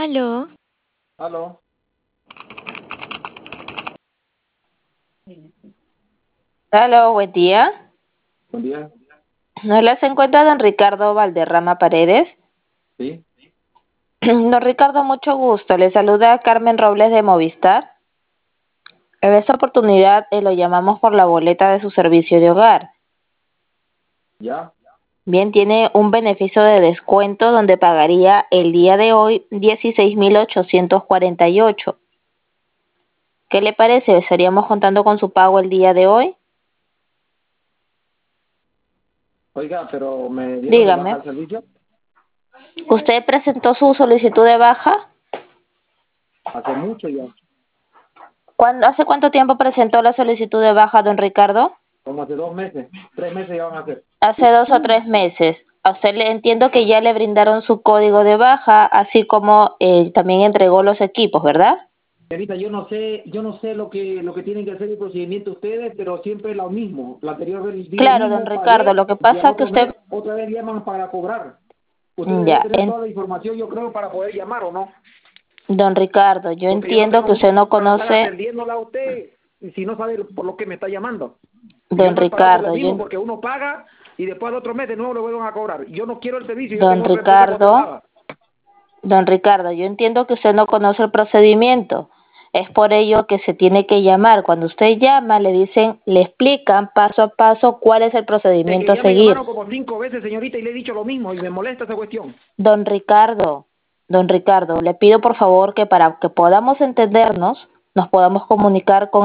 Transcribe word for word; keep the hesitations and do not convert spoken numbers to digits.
Aló. Aló. Aló, buen día. Buen día. Hola, ¿se encuentra don Ricardo Valderrama Paredes? Sí. Don Ricardo, mucho gusto. Le saluda Carmen Robles de Movistar. En esta oportunidad eh, lo llamamos por la boleta de su servicio de hogar. Ya. Bien, tiene un beneficio de descuento donde pagaría el día de hoy dieciséis mil ochocientos cuarenta y ocho. ¿Qué le parece? ¿Estaríamos contando con su pago el día de hoy? Oiga, pero me dieron de baja Dígame. el servicio ¿Usted presentó su solicitud de baja? hace mucho ya, ¿Cuándo, hace cuánto tiempo presentó la solicitud de baja, don Ricardo? como hace dos meses, tres meses ya van a hacer. Hace dos o tres meses. A usted le entiendo que ya le brindaron su código de baja, así como eh, también entregó los equipos, ¿verdad? Señorita, yo no sé, yo no sé lo que lo que tienen que hacer el procedimiento ustedes, pero siempre es lo mismo. La anterior vez vi lo Claro, don mismo, Ricardo, pagué lo que y al pasa es que otro mes usted, otra vez llaman para cobrar. Usted debería ya, tener en- toda la información, yo creo, para poder llamar o no. don Ricardo, yo Porque yo no entiendo tengo que mucho usted no para estar conoce, atendiéndola a usted y si no sabe por lo que me está llamando. Y yo don no he pagado por lo Ricardo, yo, mismo en- porque uno paga y después al otro mes de nuevo le vuelven a cobrar. Yo no quiero el servicio, yo don tengo otra empresa Ricardo, contratada. don Ricardo, yo entiendo que usted no conoce el procedimiento. Es por ello que se tiene que llamar. Cuando usted llama, le dicen, le explican paso a paso cuál es el Es que procedimiento a ya me seguir. llamaron como cinco veces, señorita, y le he dicho lo mismo y me molesta esa cuestión. Don Ricardo, don Ricardo, le pido por favor que para que podamos entendernos, nos podamos comunicar con